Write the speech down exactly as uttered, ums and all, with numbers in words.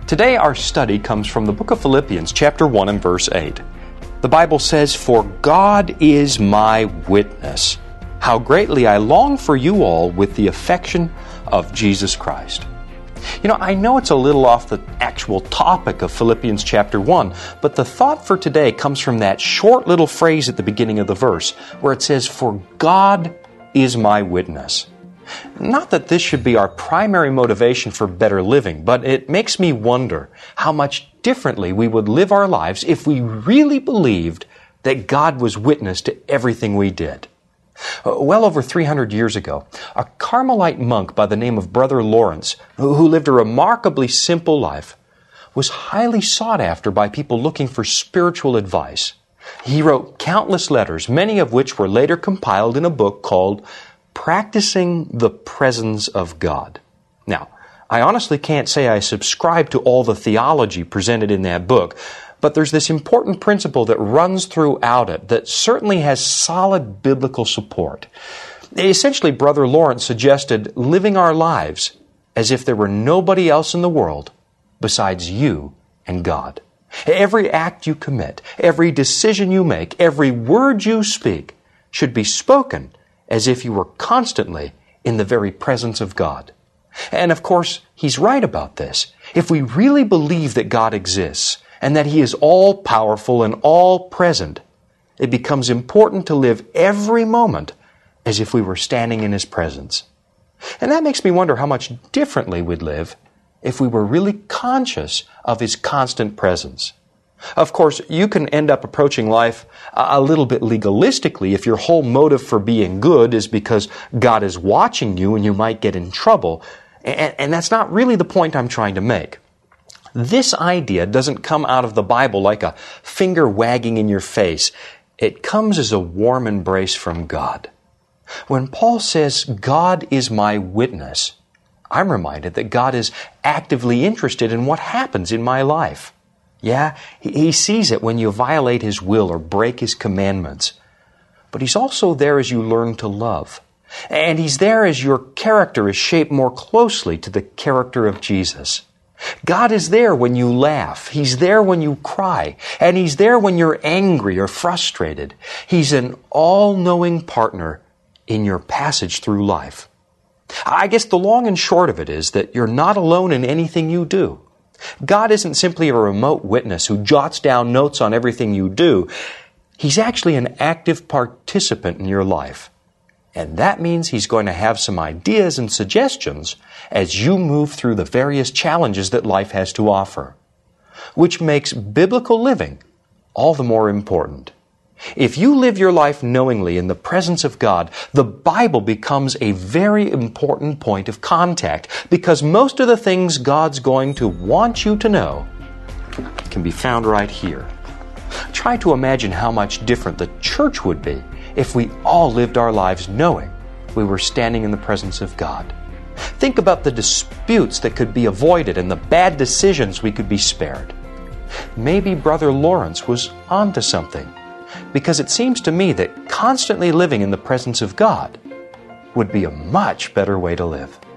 Today our study comes from the book of Philippians, chapter one and verse eight. The Bible says, "For God is my witness, how greatly I long for you all with the affection of Jesus Christ." You know, I know it's a little off the actual topic of Philippians chapter one, but the thought for today comes from that short little phrase at the beginning of the verse, where it says, "For God is my witness." Not that this should be our primary motivation for better living, but it makes me wonder how much differently we would live our lives if we really believed that God was witness to everything we did. Well over three hundred years ago, a Carmelite monk by the name of Brother Lawrence, who lived a remarkably simple life, was highly sought after by people looking for spiritual advice. He wrote countless letters, many of which were later compiled in a book called Practicing the Presence of God. Now, I honestly can't say I subscribe to all the theology presented in that book, but there's this important principle that runs throughout it that certainly has solid biblical support. Essentially, Brother Lawrence suggested living our lives as if there were nobody else in the world besides you and God. Every act you commit, every decision you make, every word you speak should be spoken as if you were constantly in the very presence of God. And of course, he's right about this. If we really believe that God exists and that He is all-powerful and all-present, it becomes important to live every moment as if we were standing in His presence. And that makes me wonder how much differently we'd live if we were really conscious of His constant presence. Of course, you can end up approaching life a little bit legalistically if your whole motive for being good is because God is watching you and you might get in trouble. And, and that's not really the point I'm trying to make. This idea doesn't come out of the Bible like a finger wagging in your face. It comes as a warm embrace from God. When Paul says, "God is my witness," I'm reminded that God is actively interested in what happens in my life. Yeah, He sees it when you violate His will or break His commandments. But He's also there as you learn to love. And He's there as your character is shaped more closely to the character of Jesus. God is there when you laugh. He's there when you cry. And He's there when you're angry or frustrated. He's an all-knowing partner in your passage through life. I guess the long and short of it is that you're not alone in anything you do. God isn't simply a remote witness who jots down notes on everything you do. He's actually an active participant in your life. And that means He's going to have some ideas and suggestions as you move through the various challenges that life has to offer, which makes biblical living all the more important. If you live your life knowingly in the presence of God, the Bible becomes a very important point of contact because most of the things God's going to want you to know can be found right here. Try to imagine how much different the church would be if we all lived our lives knowing we were standing in the presence of God. Think about the disputes that could be avoided and the bad decisions we could be spared. Maybe Brother Lawrence was onto something, because it seems to me that constantly living in the presence of God would be a much better way to live.